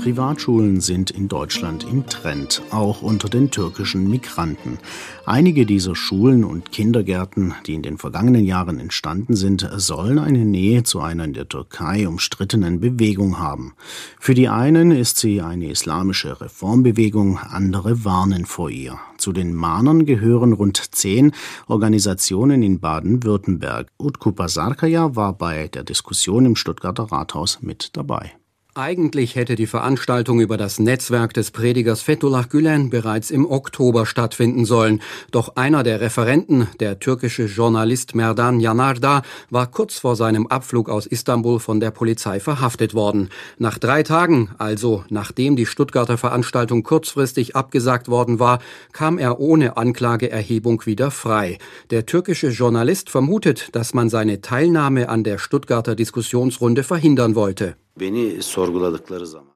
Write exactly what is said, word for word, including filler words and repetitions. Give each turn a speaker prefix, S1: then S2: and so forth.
S1: Privatschulen sind in Deutschland im Trend, auch unter den türkischen Migranten. Einige dieser Schulen und Kindergärten, die in den vergangenen Jahren entstanden sind, sollen eine Nähe zu einer in der Türkei umstrittenen Bewegung haben. Für die einen ist sie eine islamische Reformbewegung, andere warnen vor ihr. Zu den Mahnern gehören rund zehn Organisationen in Baden-Württemberg. Utku Pasarkaya war bei der Diskussion im Stuttgarter Rathaus mit dabei.
S2: Eigentlich hätte die Veranstaltung über das Netzwerk des Predigers Fethullah Gülen bereits im Oktober stattfinden sollen. Doch einer der Referenten, der türkische Journalist Merdan Yanardağ, war kurz vor seinem Abflug aus Istanbul von der Polizei verhaftet worden. Nach drei Tagen, also nachdem die Stuttgarter Veranstaltung kurzfristig abgesagt worden war, kam er ohne Anklageerhebung wieder frei. Der türkische Journalist vermutet, dass man seine Teilnahme an der Stuttgarter Diskussionsrunde verhindern wollte.